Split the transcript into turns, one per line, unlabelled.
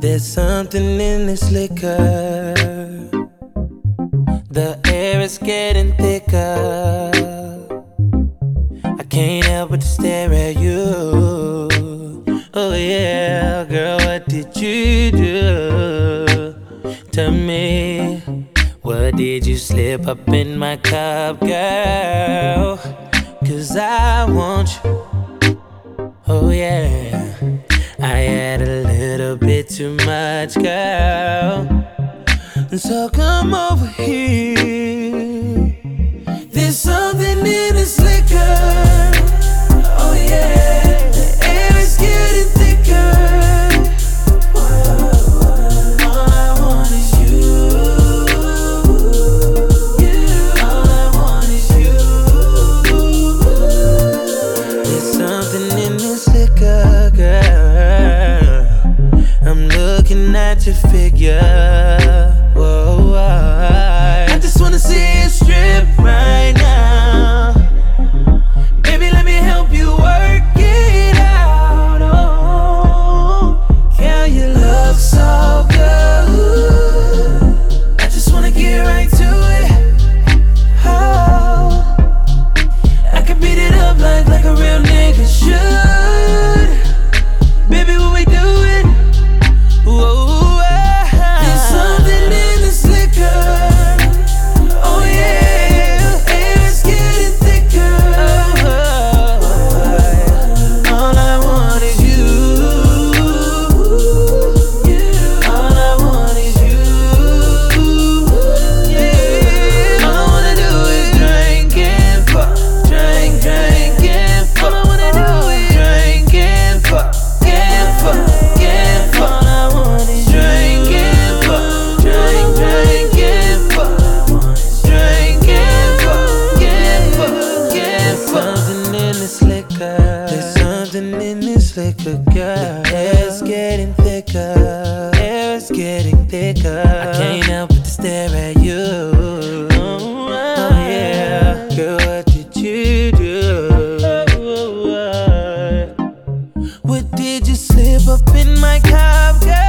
There's something in this liquor. The air is getting thicker. I can't help but to stare at you. Oh yeah, girl, what did you do to me? What did you slip up in my cup, girl? 'Cause I want you. Oh yeah, I had a little bit too much, girl. So come over here. There's something in this liquor. Oh yeah, the air is getting thicker. All I want is you. All I want is you. There's something in this liquor, girl. I'm looking at your figure. Whoa, I just wanna see you strip right now. Baby, let me help you work it out. Oh, girl, you look so good. I just wanna get right to it. Oh, I can beat it up like a real nigga should. Baby, when we do it, whoa. There's something in this liquor, girl. The air's getting thicker. Air's getting thicker. I can't help but to stare at you. Oh yeah, girl, what did you do? What did you slip up in my cup, girl?